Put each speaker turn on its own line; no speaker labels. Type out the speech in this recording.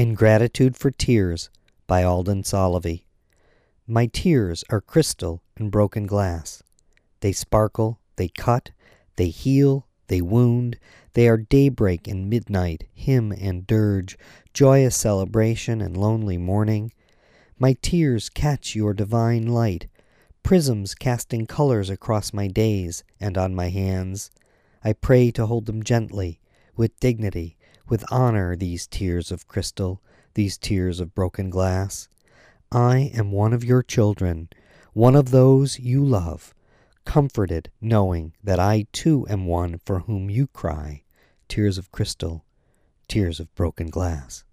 In Gratitude for Tears by Alden Solovey. My tears are crystal and broken glass. They sparkle, they cut, they heal, they wound. They are daybreak and midnight, hymn and dirge, joyous celebration and lonely mourning. My tears catch your divine light, prisms casting colors across my days and on my hands. I pray to hold them gently, with dignity, with honor, these tears of crystal, these tears of broken glass. I am one of your children, one of those you love, comforted knowing that I too am one for whom you cry, tears of crystal, tears of broken glass.